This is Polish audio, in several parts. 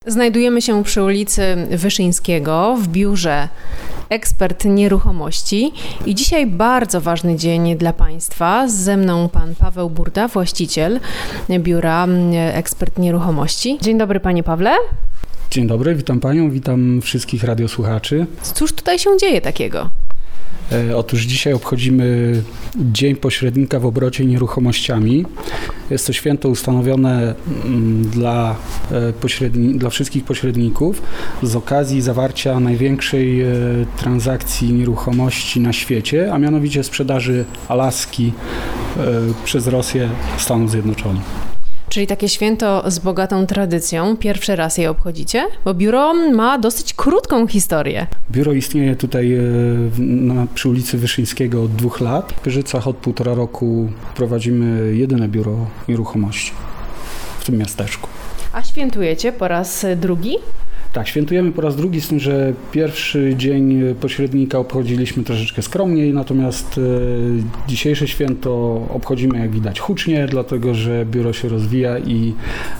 Znajdujemy się przy ulicy Wyszyńskiego w biurze Ekspert Nieruchomości i dzisiaj bardzo ważny dzień dla Państwa. Ze mną pan Paweł Burda, właściciel biura Ekspert Nieruchomości. Dzień dobry, panie Pawle. Dzień dobry, witam panią, witam wszystkich radiosłuchaczy. Cóż tutaj się dzieje takiego? Otóż dzisiaj obchodzimy Dzień Pośrednika w obrocie nieruchomościami. Jest to święto ustanowione dla wszystkich pośredników z okazji zawarcia największej transakcji nieruchomości na świecie, a mianowicie sprzedaży Alaski przez Rosję Stanów Zjednoczonych. Czyli takie święto z bogatą tradycją. Pierwszy raz je obchodzicie? Bo biuro ma dosyć krótką historię. Biuro istnieje tutaj przy ulicy Wyszyńskiego od 2 lat. W Pyrzycach od 1,5 roku prowadzimy jedyne biuro nieruchomości w tym miasteczku. A świętujecie po raz drugi? Tak, świętujemy po raz drugi, z tym, że pierwszy dzień pośrednika obchodziliśmy troszeczkę skromniej, natomiast dzisiejsze święto obchodzimy, jak widać, hucznie, dlatego że biuro się rozwija i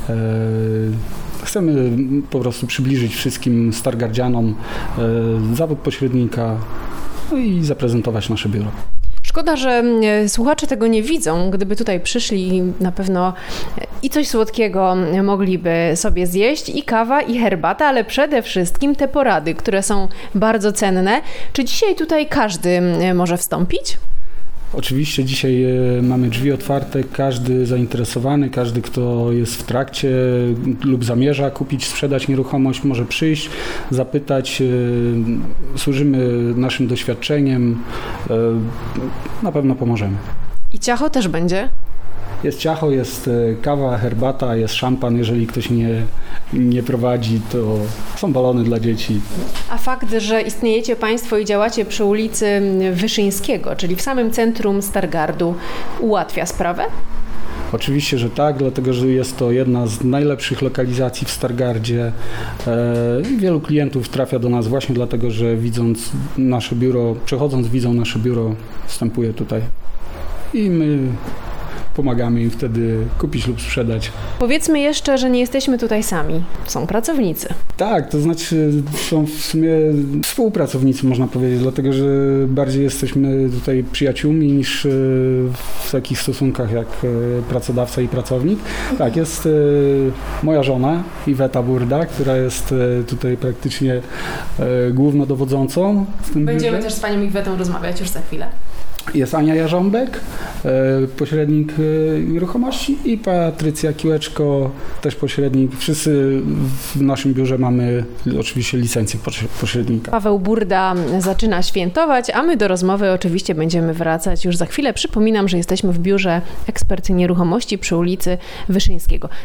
chcemy po prostu przybliżyć wszystkim stargardzianom zawód pośrednika, no i zaprezentować nasze biuro. Szkoda, że słuchacze tego nie widzą. Gdyby tutaj przyszli, na pewno i coś słodkiego mogliby sobie zjeść, i kawa, i herbata, ale przede wszystkim te porady, które są bardzo cenne. Czy dzisiaj tutaj każdy może wstąpić? Oczywiście dzisiaj mamy drzwi otwarte, każdy zainteresowany, każdy, kto jest w trakcie lub zamierza kupić, sprzedać nieruchomość, może przyjść, zapytać. Służymy naszym doświadczeniem, na pewno pomożemy. I ciacho też będzie? Jest ciacho, jest kawa, herbata, jest szampan. Jeżeli ktoś nie prowadzi, to są balony dla dzieci. A fakt, że istniejecie Państwo i działacie przy ulicy Wyszyńskiego, czyli w samym centrum Stargardu, ułatwia sprawę? Oczywiście, że tak, dlatego że jest to jedna z najlepszych lokalizacji w Stargardzie. Wielu klientów trafia do nas właśnie dlatego, że widząc nasze biuro, przechodząc widzą nasze biuro, wstępuje tutaj i my pomagamy im wtedy kupić lub sprzedać. Powiedzmy jeszcze, że nie jesteśmy tutaj sami. Są pracownicy. Tak, to znaczy są w sumie współpracownicy, można powiedzieć, dlatego że bardziej jesteśmy tutaj przyjaciółmi niż w takich stosunkach jak pracodawca i pracownik. Tak, jest moja żona, Iweta Burda, która jest tutaj praktycznie głównodowodzącą w tym Będziemy biurze. też z panią Iwetą rozmawiać już za chwilę. Jest Ania Jarząbek, pośrednik nieruchomości, i Patrycja Kiłeczko, też pośrednik. Wszyscy w naszym biurze mamy oczywiście licencję pośrednika. Paweł Burda zaczyna świętować, a my do rozmowy oczywiście będziemy wracać już za chwilę. Przypominam, że jesteśmy w biurze Ekspert Nieruchomości przy ulicy Wyszyńskiego.